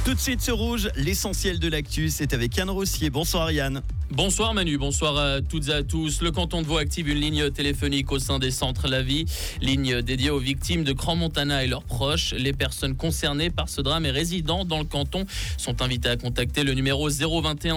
Tout de suite sur Rouge, l'essentiel de l'actu, c'est avec Yann Rossier. Bonsoir Yann. Bonsoir Manu, bonsoir à toutes et à tous. Le canton de Vaud active une ligne téléphonique au sein des centres La Vie, ligne dédiée aux victimes de Crans-Montana et leurs proches. Les personnes concernées par ce drame et résidant dans le canton sont invitées à contacter le numéro 021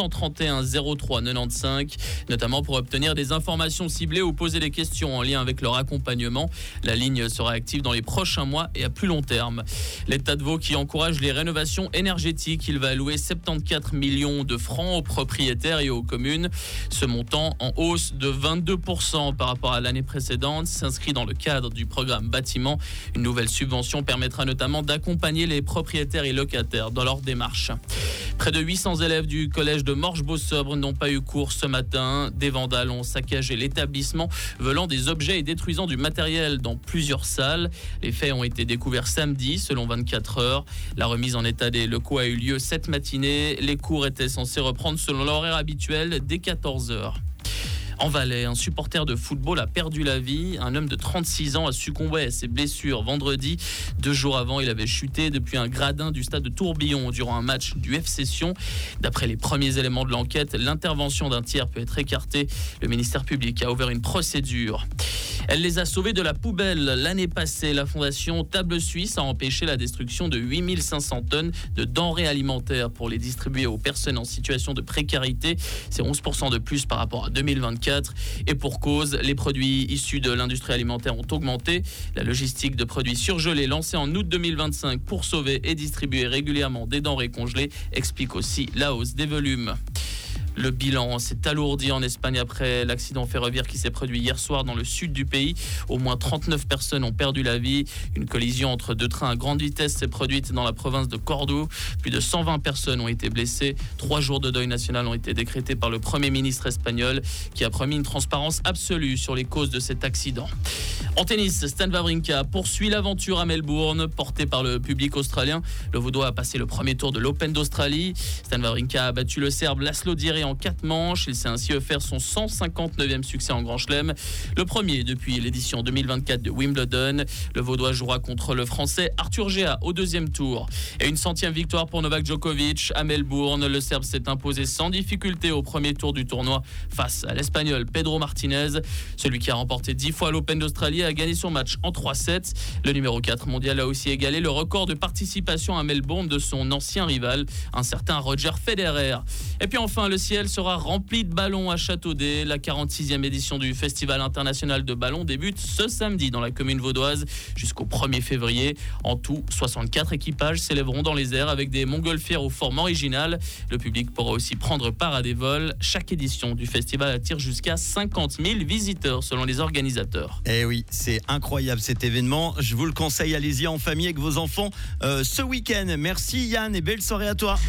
631 03 95, notamment pour obtenir des informations ciblées ou poser des questions en lien avec leur accompagnement. La ligne sera active dans les prochains mois et à plus long terme. L'État de Vaud qui encourage les rénovations énergétiques, il va allouer 74 millions de francs aux propriétaires et aux communes. Ce montant, en hausse de 22% par rapport à l'année précédente, s'inscrit dans le cadre du programme bâtiment. Une nouvelle subvention permettra notamment d'accompagner les propriétaires et locataires dans leur démarche. Près de 800 élèves du collège de Morges-Beausobre n'ont pas eu cours ce matin. Des vandales ont saccagé l'établissement, volant des objets et détruisant du matériel dans plusieurs salles. Les faits ont été découverts samedi, selon 24 heures. La remise en état des locaux a eu lieu cette matinée. Les cours étaient censés reprendre selon l'horaire habituel dès 14 heures. En Valais, un supporter de football a perdu la vie. Un homme de 36 ans a succombé à ses blessures vendredi. 2 jours avant, il avait chuté depuis un gradin du stade de Tourbillon durant un match du FC Sion. D'après les premiers éléments de l'enquête, l'intervention d'un tiers peut être écartée. Le ministère public a ouvert une procédure. Elle les a sauvés de la poubelle. L'année passée, la fondation Table Suisse a empêché la destruction de 8500 tonnes de denrées alimentaires pour les distribuer aux personnes en situation de précarité. C'est 11% de plus par rapport à 2024. Et pour cause, les produits issus de l'industrie alimentaire ont augmenté. La logistique de produits surgelés lancée en août 2025 pour sauver et distribuer régulièrement des denrées congelées explique aussi la hausse des volumes. Le bilan s'est alourdi en Espagne après l'accident ferroviaire qui s'est produit hier soir dans le sud du pays. Au moins 39 personnes ont perdu la vie. Une collision entre 2 trains à grande vitesse s'est produite dans la province de Cordoue. Plus de 120 personnes ont été blessées. 3 jours de deuil national ont été décrétés par le Premier ministre espagnol qui a promis une transparence absolue sur les causes de cet accident. En tennis, Stan Wawrinka poursuit l'aventure à Melbourne, porté par le public australien. Le Vaudois a passé le premier tour de l'Open d'Australie. Stan Wawrinka a battu le Serbe Laslo Djere en 4 manches. Il s'est ainsi offert son 159e succès en Grand Chelem, le premier depuis l'édition 2024 de Wimbledon. Le Vaudois jouera contre le Français Arthur Géa au 2e tour. Et une 100e victoire pour Novak Djokovic à Melbourne. Le Serbe s'est imposé sans difficulté au premier tour du tournoi face à l'Espagnol Pedro Martinez. Celui qui a remporté 10 fois l'Open d'Australie a gagné son match en 3-7. Le numéro 4 mondial a aussi égalé le record de participation à Melbourne de son ancien rival, un certain Roger Federer. Et puis enfin, le ciel sera rempli de ballons à Châteaudet. La 46e édition du Festival international de ballons débute ce samedi dans la commune vaudoise jusqu'au 1er février. En tout, 64 équipages s'élèveront dans les airs avec des montgolfières aux formes originales. Le public pourra aussi prendre part à des vols. Chaque édition du festival attire jusqu'à 50 000 visiteurs selon les organisateurs. Eh oui, c'est incroyable cet événement. Je vous le conseille, allez-y en famille avec vos enfants ce week-end. Merci Yann et belle soirée à toi.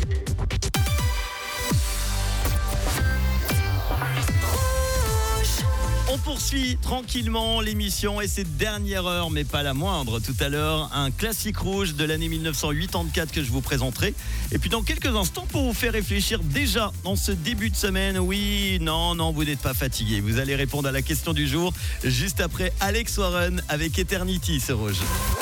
On poursuit tranquillement l'émission et cette dernière heure, mais pas la moindre. Tout à l'heure, un classique rouge de l'année 1984 que je vous présenterai. Et puis dans quelques instants, pour vous faire réfléchir déjà dans ce début de semaine, oui, non, vous n'êtes pas fatigué. Vous allez répondre à la question du jour juste après Alex Warren avec Eternity sur Rouge.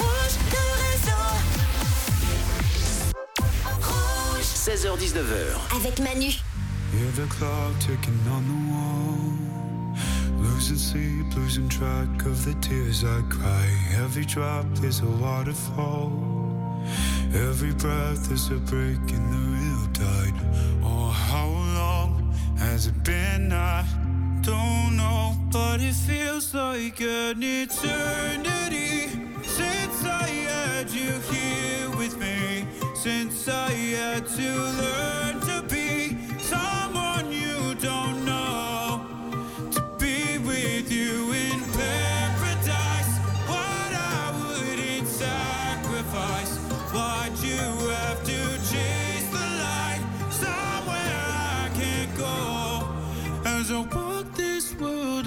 16h-19h. Avec Manu. Hear the clock ticking on the wall. Losing sleep, losing track of the tears I cry. Every drop is a waterfall. Every breath is a break in the real tide. Oh, how long has it been? I don't know, but it feels like an eternity since I had you here with me. Since I had to learn to be someone you don't know. With you in paradise, what I wouldn't sacrifice. Why'd you have to chase the light somewhere I can't go? As I walk this world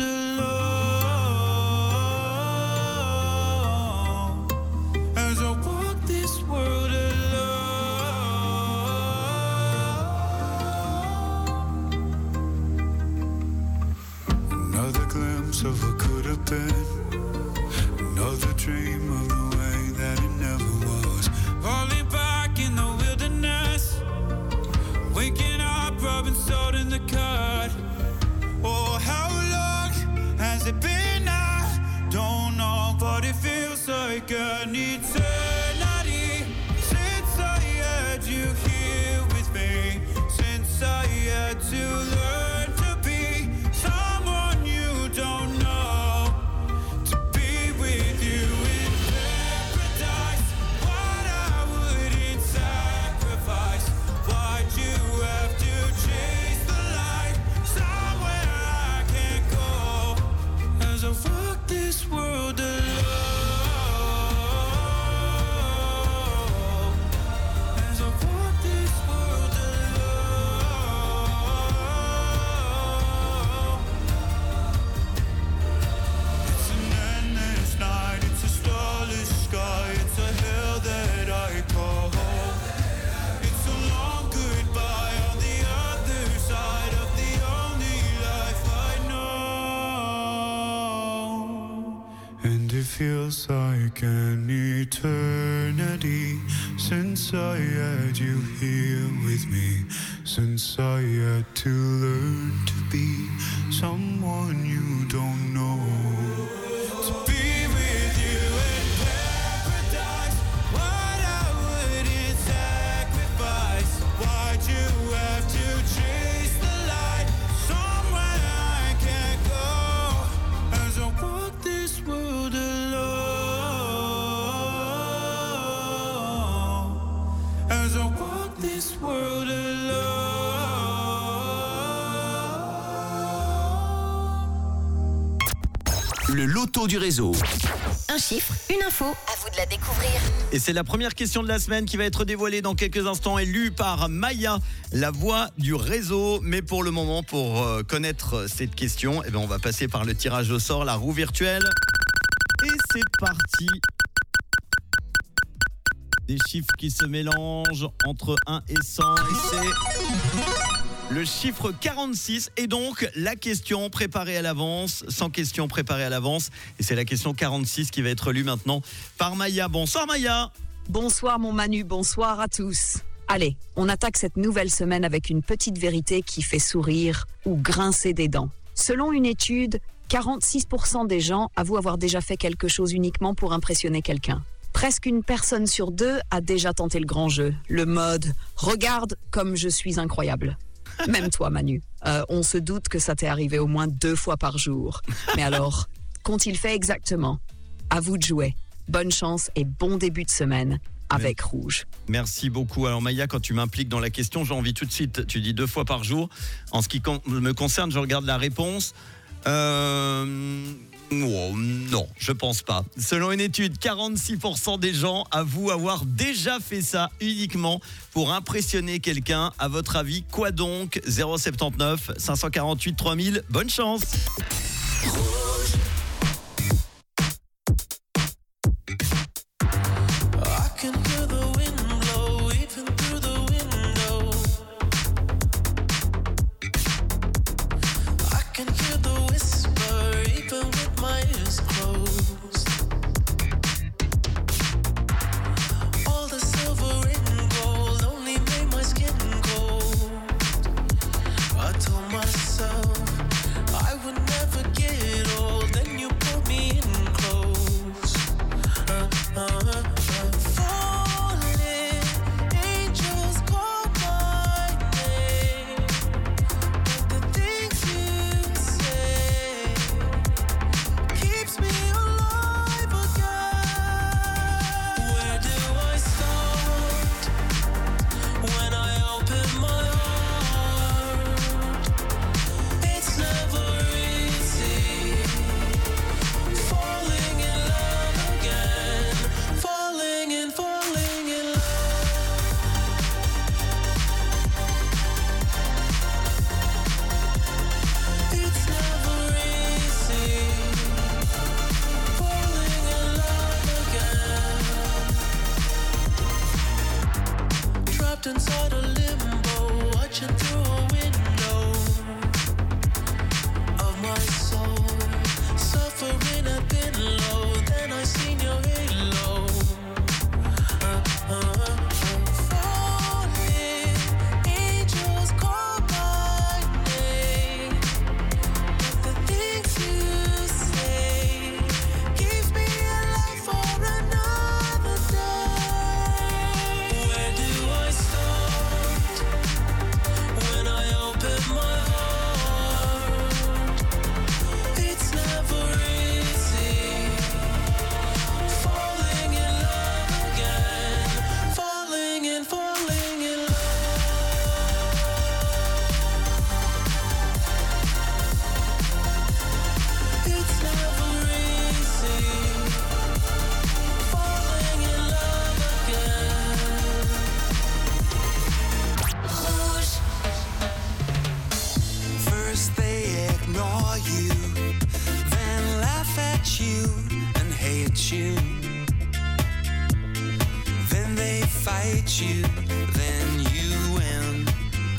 alone, as I walk this world alone. an eternity since I had you here with me, since I had to learn to be someone you don't know, to be with you in paradise. What I wouldn't sacrifice. Why'd you have to chase the light somewhere I can't go? As I walk this world alone, as I walk this world alone. It's an endless night, it's a starless sky, it's a hell that I call home. It's a long goodbye on the other side of the only life I know. And it feels like an eternity since I had you here with me, since I had to learn to be someone you don't know. To be with you in paradise, what I wouldn't sacrifice. Why'd you have to chase the light somewhere I can't go? As I walk this world alone, as I walk this world alone. Le loto du réseau. Un chiffre, une info, à vous de la découvrir. Et c'est la première question de la semaine qui va être dévoilée dans quelques instants et lue par Maya, la voix du réseau. Mais pour le moment, pour connaître cette question, eh bien, on va passer par le tirage au sort, la roue virtuelle. Et c'est parti. Des chiffres qui se mélangent entre 1 et 100. Et c'est le chiffre 46. Et donc, la question préparée à l'avance, 100 questions préparées à l'avance. Et c'est la question 46 qui va être lue maintenant par Maya. Bonsoir Maya. Bonsoir mon Manu, bonsoir à tous. Allez, on attaque cette nouvelle semaine avec une petite vérité qui fait sourire ou grincer des dents. Selon une étude, 46% des gens avouent avoir déjà fait quelque chose uniquement pour impressionner quelqu'un. Presque une personne sur deux a déjà tenté le grand jeu, le mode « regarde comme je suis incroyable ». Même toi Manu, on se doute que ça t'est arrivé au moins 2 fois par jour. Mais alors, qu'ont-ils fait exactement ? À vous de jouer. Bonne chance et bon début de semaine avec Rouge. Merci beaucoup. Alors Maya, quand tu m'impliques dans la question, j'ai envie tout de suite, tu dis 2 fois par jour. En ce qui me concerne, je regarde la réponse. Non, je pense pas. Selon une étude, 46% des gens avouent avoir déjà fait ça uniquement pour impressionner quelqu'un. À votre avis, quoi donc ? 079 548 3000. Bonne chance. Inside a limbo, watching through a window of my soul, suffering a bit low. Then I seen your halo. Falling, angels call my name, but the things you say keeps me alive for another. hate you, then you win.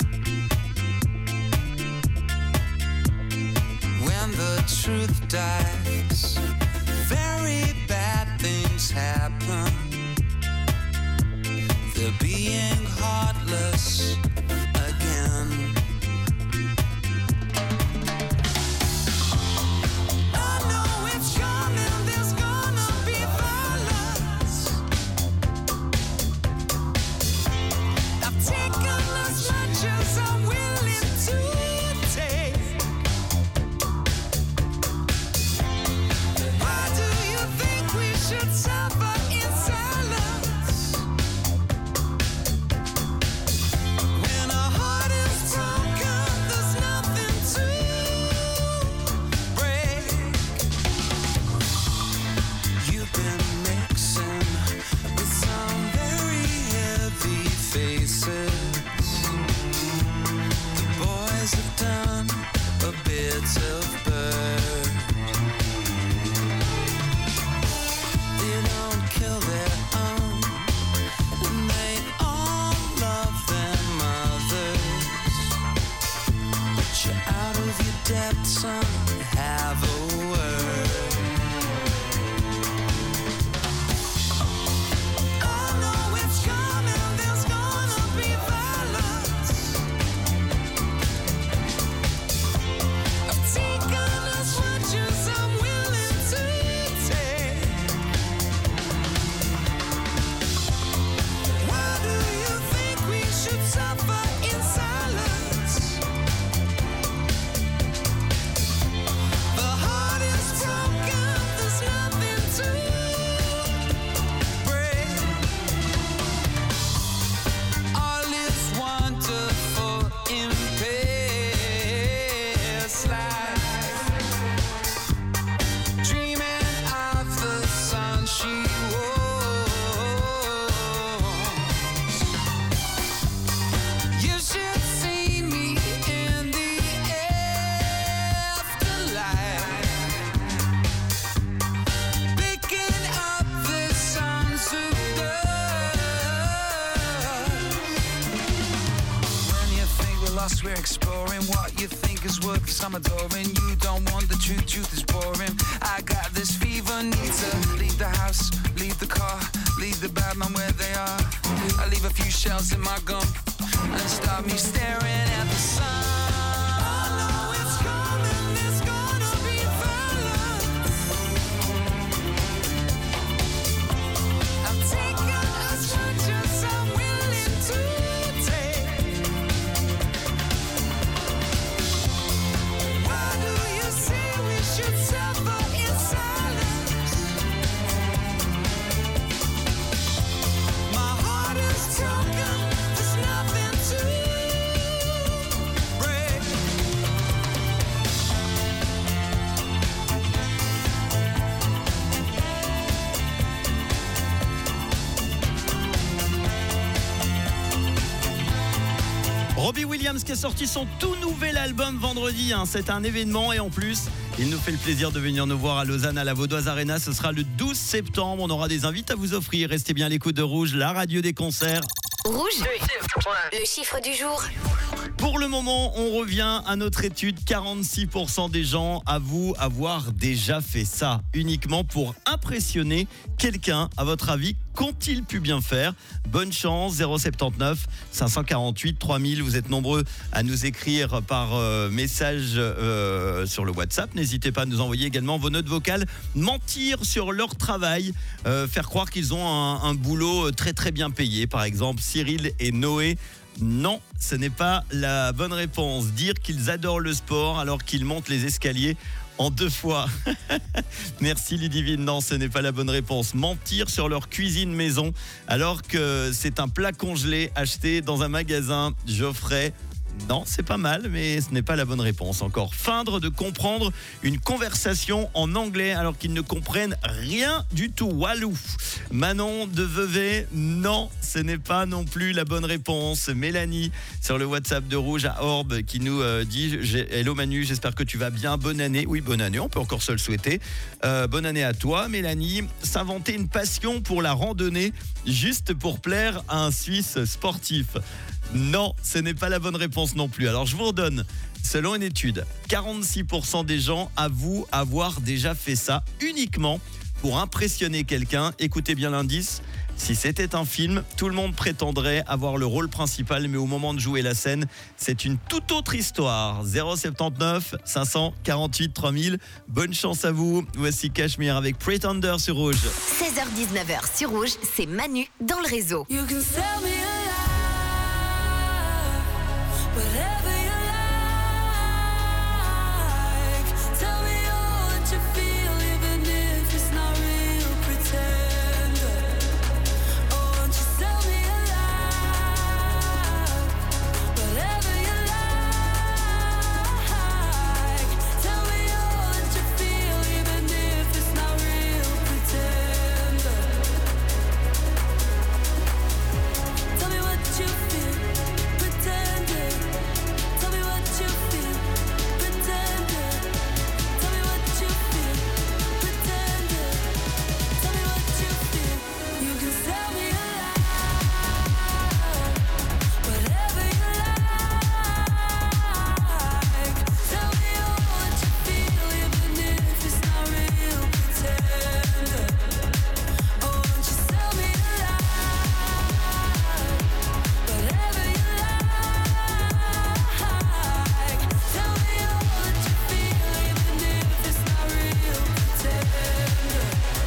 When the truth dies, very bad things happen. They're being heartless again. I know it's coming, there's gonna be violence. I've taken as much as I'm willing to take. Why do you think we should suffer in silence? When our heart is broken, there's nothing to break. You've been mixing with some very heavy faces. The boys have done a bit of bird. They don't kill their own, and they all love their mothers. But you're out of your depth, son, have a word. I know it's coming, there's gonna be violence. I've taken as much as I'm willing to take. Why do you think we should suffer in silence? The heart is broken, there's nothing to break. All is wonderful in past life. Dreaming of the sun she was. You should see me in the afterlife, picking up the sons of God. When you think we're lost, we're exploring what you think is worth, 'cause I'm adoring. You don't want the truth, truth is boring. I got this fever, need to leave the house, leave the car, leave the bad man where they are. I leave a few shells in my gum and start me staring at the sun. I know it's coming, there's gonna be violence. I'm taking as much as I'm willing to take. Why do you say we should suffer in silence? My heart is broken, there's nothing to break. Robbie Williams qui a sorti son tout nouvel album vendredi, hein. C'est un événement et en plus, il nous fait le plaisir de venir nous voir à Lausanne à la Vaudoise Arena. Ce sera le 12 septembre. On aura des invités à vous offrir. Restez bien à l'écoute de Rouge, la radio des concerts. Rouge, le chiffre du jour. Pour le moment, on revient à notre étude. 46% des gens avouent avoir déjà fait ça, uniquement pour impressionner quelqu'un. À votre avis, qu'ont-ils pu bien faire? Bonne chance, 079 548 3000. Vous êtes nombreux à nous écrire par message sur le WhatsApp. N'hésitez pas à nous envoyer également vos notes vocales. Mentir sur leur travail, faire croire qu'ils ont un boulot très très bien payé. Par exemple, Cyril et Noé. Non, ce n'est pas la bonne réponse. Dire qu'ils adorent le sport alors qu'ils montent les escaliers en 2 fois. Merci Ludivine, non, ce n'est pas la bonne réponse. Mentir sur leur cuisine maison alors que c'est un plat congelé acheté dans un magasin. Geoffrey, Non, c'est pas mal, mais ce n'est pas la bonne réponse encore. Feindre de comprendre une conversation en anglais alors qu'ils ne comprennent rien du tout. Walou. Manon de Vevey, non, ce n'est pas non plus la bonne réponse. Mélanie, sur le WhatsApp de Rouge à Orbe, qui nous dit « Hello Manu, j'espère que tu vas bien. Bonne année. » Oui, bonne année, on peut encore se le souhaiter. Bonne année à toi, Mélanie. S'inventer une passion pour la randonnée juste pour plaire à un Suisse sportif. Non, ce n'est pas la bonne réponse non plus. Alors je vous redonne. Selon une étude, 46% des gens avouent avoir déjà fait ça uniquement pour impressionner quelqu'un. Écoutez bien l'indice. Si c'était un film, tout le monde prétendrait avoir le rôle principal, mais au moment de jouer la scène, c'est une toute autre histoire. 079 548 3000. Bonne chance à vous. Voici Cachemire avec Pretender sur Rouge. 16h-19h sur Rouge, c'est Manu dans le réseau. You can sell me whatever you like. Tell me all what you feel, even if it's not real. Pretend. Oh, won't you sell me alive? Whatever you like. Tell me all what you feel, even if it's not real. Pretend. Tell me what you feel. Pretend. Tell me what you feel, pretend it. Tell me what you feel, pretend it. Tell me what you feel. You can sell me alive, whatever you like. Tell me all what you feel, even if it's not real. Pretend it. Oh, won't you sell me alive, whatever you like. Tell me all what you feel, even if it's not real. Pretend.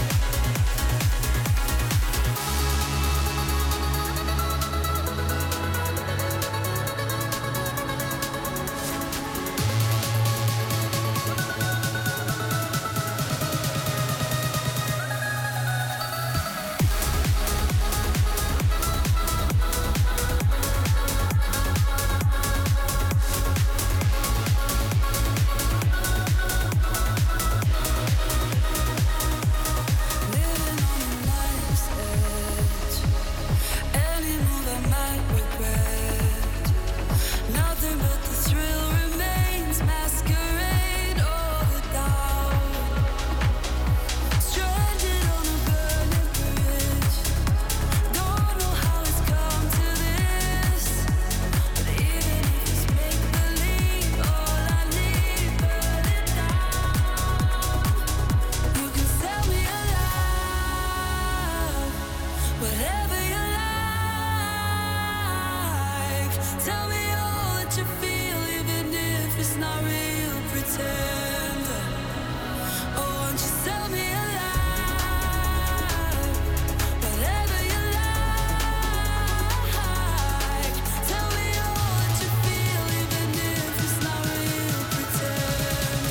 Living on life's edge. Any move I might regret. Nothing but the thrill remains. Masquerade all the doubt. Stranded on a burning bridge. Don't know how it's come to this. But even if it's make believe, all I need burn it down. You can sell me alive, whatever you like. Tell me all what you feel, even if it's not real. Pretend. Oh, won't you sell me alive, whatever you like. Tell me all what you feel, even if it's not real. Pretend.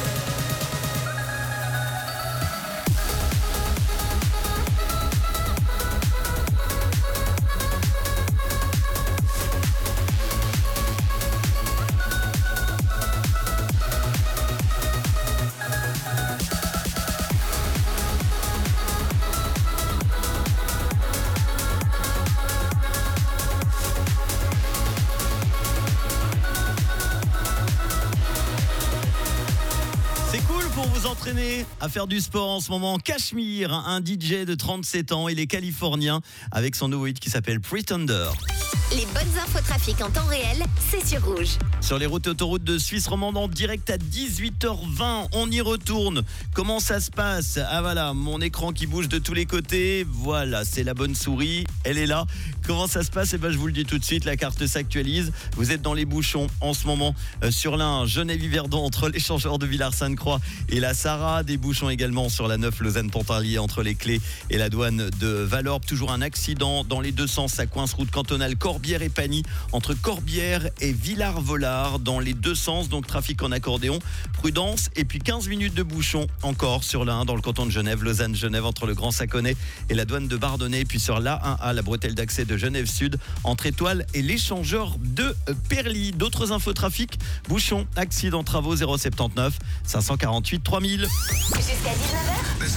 C'est cool pour vous entraîner à faire du sport en ce moment. Cachemire, un DJ de 37 ans, il est californien avec son nouveau hit qui s'appelle Pretender. Les bonnes infos trafic en temps réel, c'est sur Rouge. Sur les routes et autoroutes de Suisse romande en direct à 18h20, on y retourne. Comment ça se passe? Ah voilà, mon écran qui bouge de tous les côtés. Voilà, c'est la bonne souris, elle est là. Comment ça se passe? Eh ben, je vous le dis tout de suite, la carte s'actualise. Vous êtes dans les bouchons en ce moment sur l'Ain, Genève-Yverdon entre l'échangeur de Villars-Sainte-Croix et la Sarah. Des bouchons également sur la 9 Lausanne-Pontarlier entre les Clés et la douane de Valorbe. Toujours un accident dans les deux sens, ça coince route cantonale Corbeil Corbière et Pagny, entre Corbière et Villars-Volard, dans les deux sens, donc trafic en accordéon, prudence, et puis 15 minutes de bouchon encore sur l'A1 dans le canton de Genève, Lausanne-Genève, entre le Grand Saconnet et la douane de Bardonnay, puis sur l'A1A, la bretelle d'accès de Genève-Sud, entre Étoile et l'échangeur de Perly. D'autres infos trafic, bouchon, accident, travaux, 079 548 3000. Jusqu'à 19h,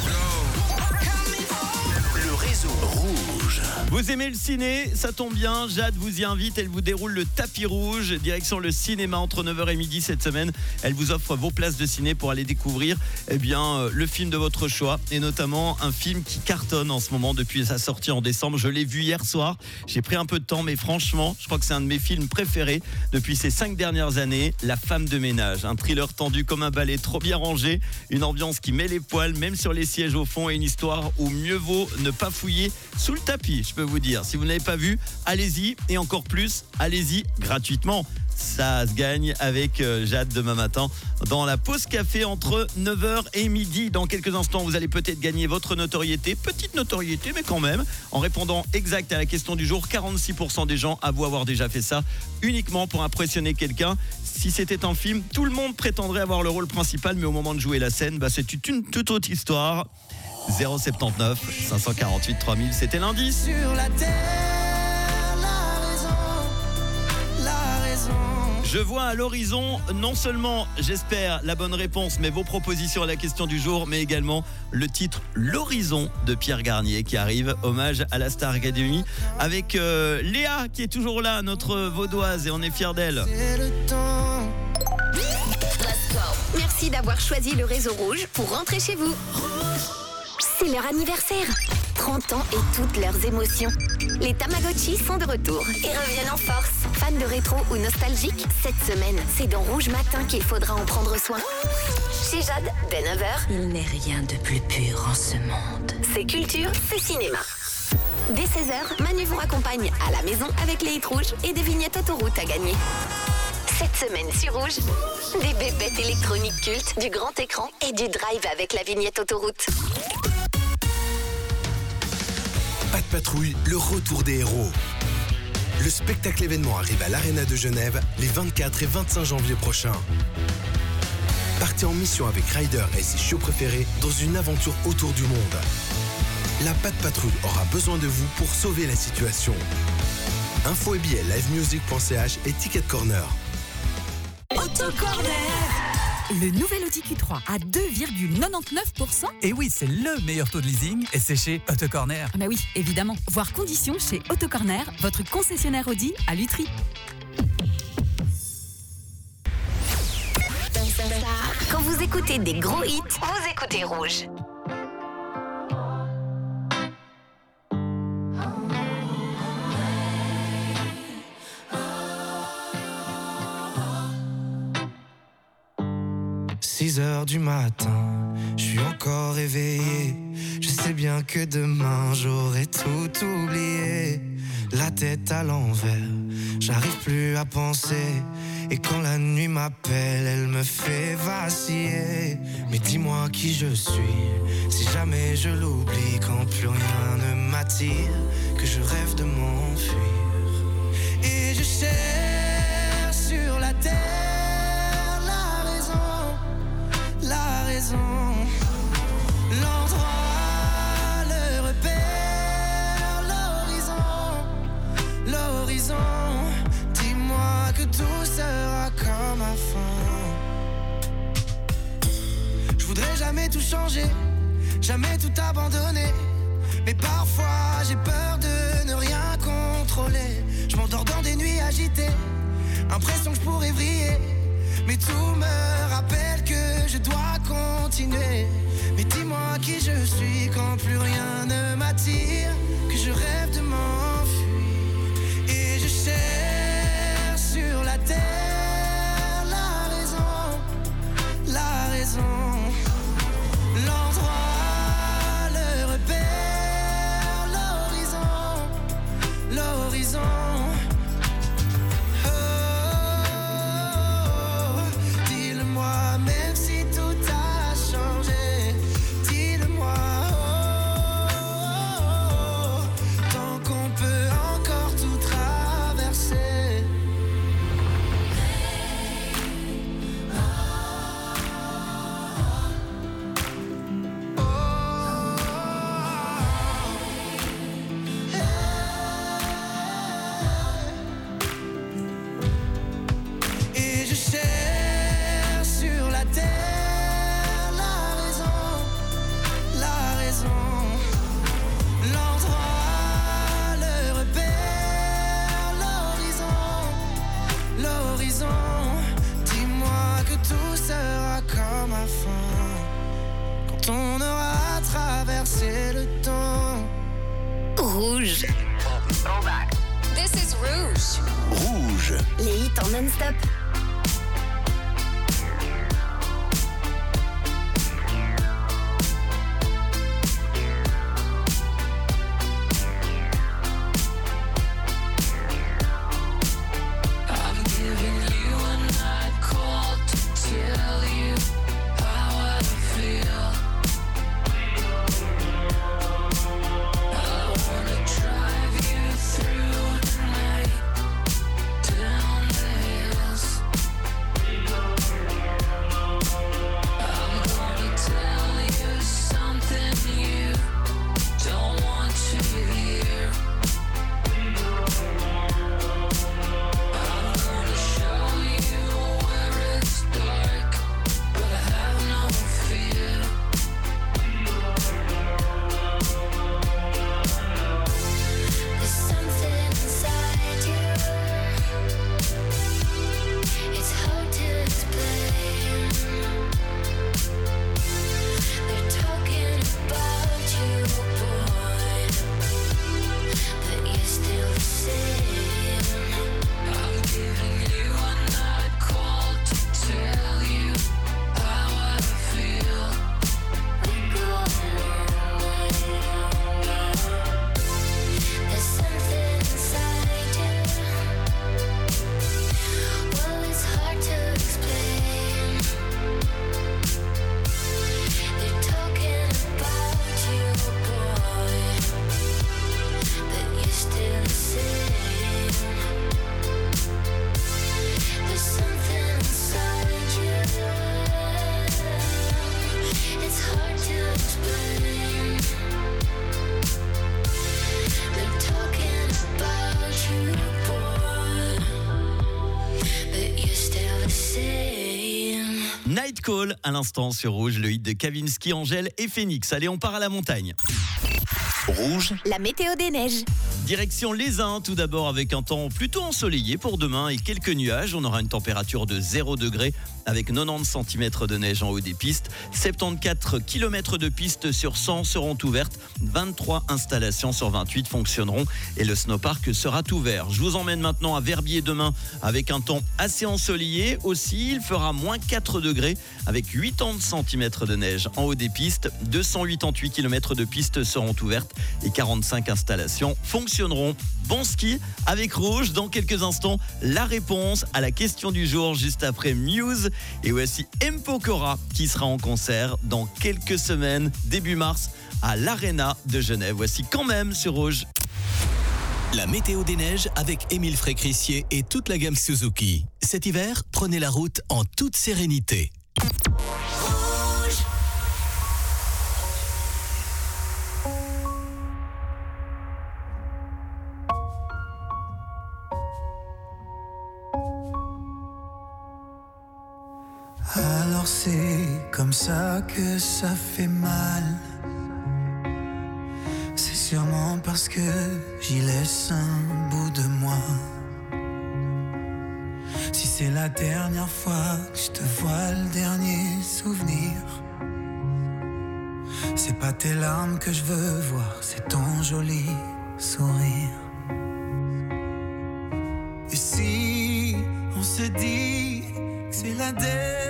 Le réseau rouge. Vous aimez le ciné? Ça tombe bien, Jade vous y invite, elle vous déroule le tapis rouge, direction le cinéma entre 9h et midi cette semaine. Elle vous offre vos places de ciné pour aller découvrir le film de votre choix, et notamment un film qui cartonne en ce moment depuis sa sortie en décembre. Je l'ai vu hier soir, j'ai pris un peu de temps, mais franchement, je crois que c'est un de mes films préférés depuis ces 5 dernières années, La femme de ménage. Un thriller tendu comme un balai, trop bien rangé, une ambiance qui met les poils, même sur les sièges au fond, et une histoire où mieux vaut ne pas fouiller sous le tapis, je peux vous dire. Si vous n'avez pas vu, allez-y, et encore plus, allez-y gratuitement. Ça se gagne avec Jade demain matin dans la pause café entre 9h et midi. Dans quelques instants, vous allez peut-être gagner votre notoriété, petite notoriété, mais quand même, en répondant exact à la question du jour. 46% des gens avouent avoir déjà fait ça uniquement pour impressionner quelqu'un. Si c'était un film, tout le monde prétendrait avoir le rôle principal, mais au moment de jouer la scène, c'est une toute autre histoire. 079 548 3000, c'était l'indice. Sur la terre, la raison. Je vois à l'horizon non seulement, j'espère, la bonne réponse, mais vos propositions à la question du jour, mais également le titre L'Horizon de Pierre Garnier qui arrive, hommage à la Star Academy, avec Léa qui est toujours là, notre vaudoise, et on est fiers d'elle. C'est le temps. merci d'avoir choisi le réseau rouge pour rentrer chez vous. C'est leur anniversaire. 30 ans et toutes leurs émotions. Les Tamagotchi sont de retour et reviennent en force. Fans de rétro ou nostalgiques, cette semaine, c'est dans Rouge Matin qu'il faudra en prendre soin. Chez Jade, dès 9h, Il n'est rien de plus pur en ce monde. c'est culture, c'est cinéma. Dès 16h, Manu vous raccompagne à la maison avec les hits rouges et des vignettes autoroute à gagner. Cette semaine sur Rouge, des bébêtes électroniques cultes, du grand écran et du drive avec la vignette autoroute. Pat' Patrouille, le retour des héros. Le spectacle événement arrive à l'Arena de Genève les 24 et 25 janvier prochains. Partez en mission avec Ryder et ses chiots préférés dans une aventure autour du monde. La Pat' Patrouille aura besoin de vous pour sauver la situation. Info et billets livemusic.ch et Ticket Corner. Autocorner. Le nouvel Audi Q3 à 2,99%. Et oui, c'est le meilleur taux de leasing et c'est chez Autocorner. Bah oui, évidemment. Voir conditions chez Autocorner, votre concessionnaire Audi à Lutry. Quand vous écoutez des gros hits, vous écoutez Rouge. Six heures du matin, je suis encore éveillé. Je sais bien que demain j'aurai tout oublié. La tête à l'envers, j'arrive plus à penser. Et quand la nuit m'appelle, elle me fait vaciller. Mais dis-moi qui je suis, si jamais je l'oublie. Quand plus rien ne m'attire, que je rêve de m'enfuir. Et je cherche sur la terre la raison, l'endroit, le repère, l'horizon. Dis-moi que tout sera comme avant. Je voudrais jamais tout changer, jamais tout abandonner. Mais parfois j'ai peur de ne rien contrôler. Je m'endors dans des nuits agitées, impression que je pourrais vriller. Mais tout me rappelle que je dois continuer. Mais dis-moi qui je suis quand plus rien ne m'attire, que je rêve de m'enfuir. Et je cherche sur la terre la raison, l'endroit, le repère, l'horizon. Même si tout a changé, dis-le-moi, tant qu'on peut. This is Rouge. Rouge. Les hits en non-stop. Night Call à l'instant sur Rouge, le hit de Kavinsky, Angèle et Phoenix. Allez, on part à la montagne. Rouge. La météo des neiges. Direction Les Uns, tout d'abord avec un temps plutôt ensoleillé pour demain et quelques nuages. On aura une température de 0 degré avec 90 cm de neige en haut des pistes. 74 km de pistes sur 100 seront ouvertes. 23 installations sur 28 fonctionneront et le snowpark sera ouvert. Je vous emmène maintenant à Verbier demain avec un temps assez ensoleillé. Aussi, il fera moins 4 degrés avec 80 cm de neige en haut des pistes. 288 km de pistes seront ouvertes et 45 installations fonctionneront. Bon ski avec Rouge. Dans quelques instants, la réponse à la question du jour juste après Muse. Et voici M. Pokora qui sera en concert dans quelques semaines, début mars, à l'Arena de Genève. Voici Quand même sur Rouge. La météo des neiges avec Émile Frécrissier et toute la gamme Suzuki. Cet hiver, prenez la route en toute sérénité. Alors c'est comme ça que ça fait mal. C'est sûrement parce que j'y laisse un bout de moi. Si c'est la dernière fois que je te vois, le dernier souvenir, c'est pas tes larmes que je veux voir, c'est ton joli sourire. Et si on se dit que c'est la dernière